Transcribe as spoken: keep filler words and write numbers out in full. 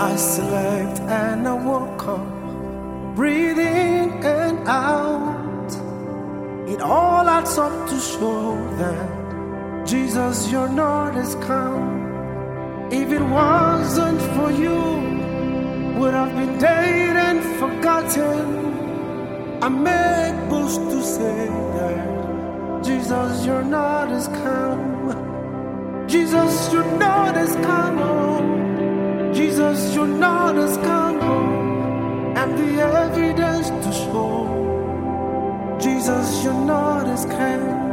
I slept and I woke up, breathing and out. It all adds up to show that Jesus, you're not as come. If it wasn't for you, would have been dead and forgotten. I make boast to say that Jesus, you're not as come. Jesus, you're not as come. Jesus, you're not as come. And the evidence to show Jesus, you're not as kind.